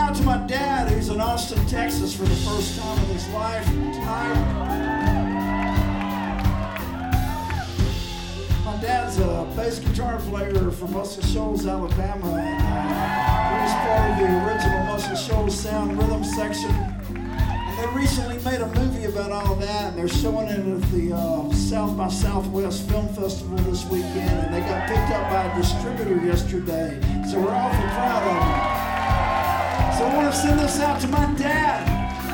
out to my dad, who's in Austin, Texas for the first time in his life tonight. My dad's a bass guitar player from Muscle Shoals, Alabama, and he's part of the original Muscle Shoals sound rhythm section. And they recently made a movie about all of that, and they're showing it at the South by Southwest Film Festival this weekend, and they got picked up by a distributor yesterday, so we're awfully proud of them. So I want to send this out to my dad.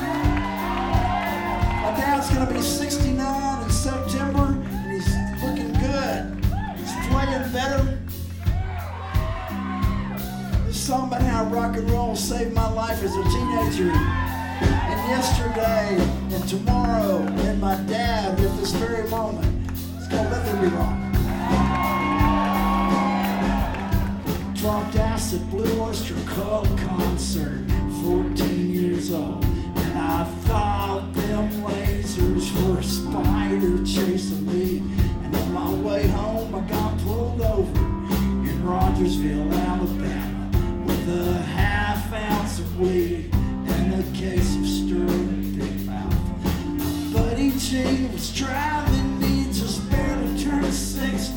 My dad's going to be 69 in September, and he's looking good. He's playing better. This song about how rock and roll saved my life as a teenager. And yesterday, and tomorrow, and my dad at this very moment. It's called Let There Be Rock. Dropped acid, Blue Oyster Cult concert, 14 years old, and I thought them lasers were a spider chasing me, and on my way home I got pulled over in Rogersville, Alabama, with a half ounce of weed and a case of Sterling Big Mouth. My buddy G was driving me, just barely turned 16.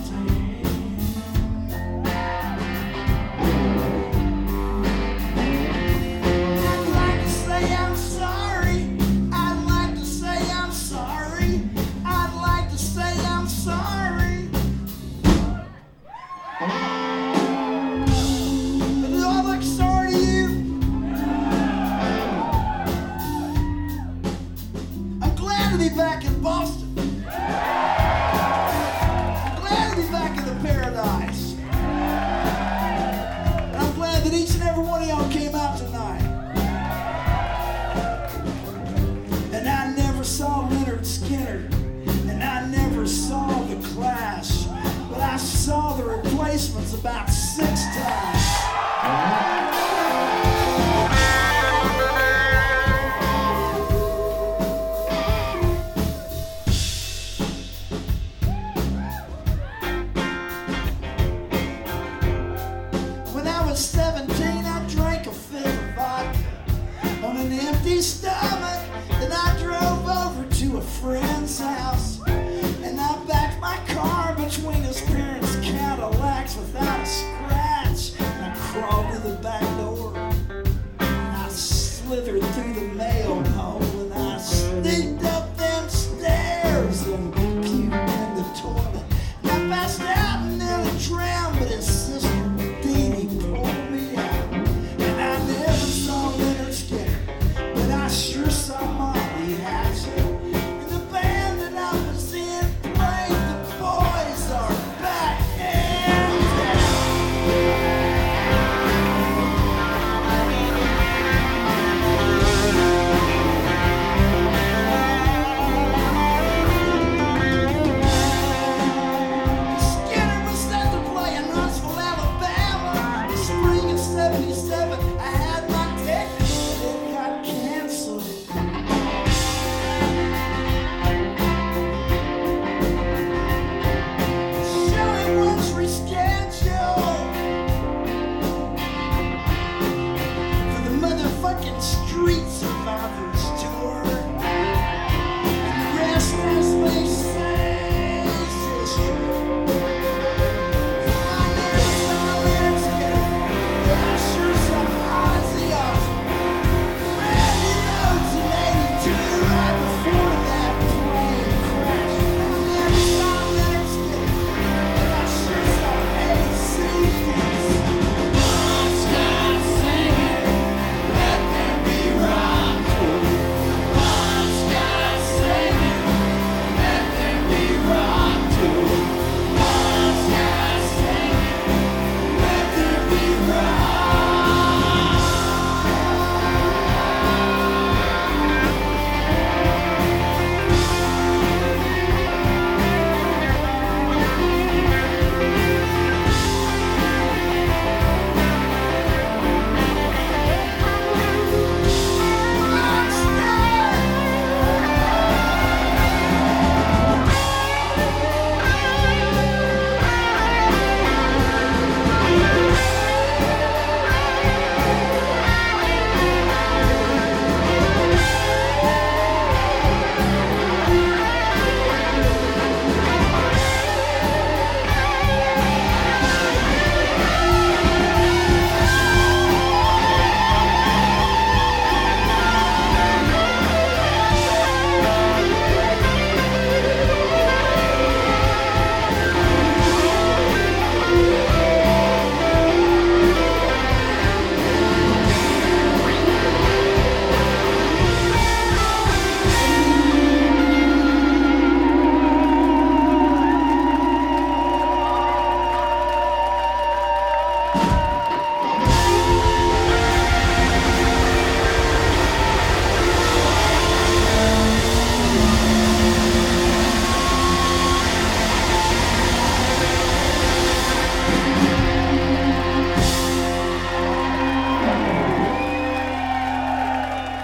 Back in Boston. I'm glad to be back in the paradise. And I'm glad that each and every one of y'all came out tonight. And I never saw Leonard Skinner, and I never saw The Clash, but I saw The Replacements about 6 times. Stomach, then I drove over to a friend's house, and I backed my car between his parents' Cadillacs without a scratch, and I crawled to the back door, and I slithered through the mail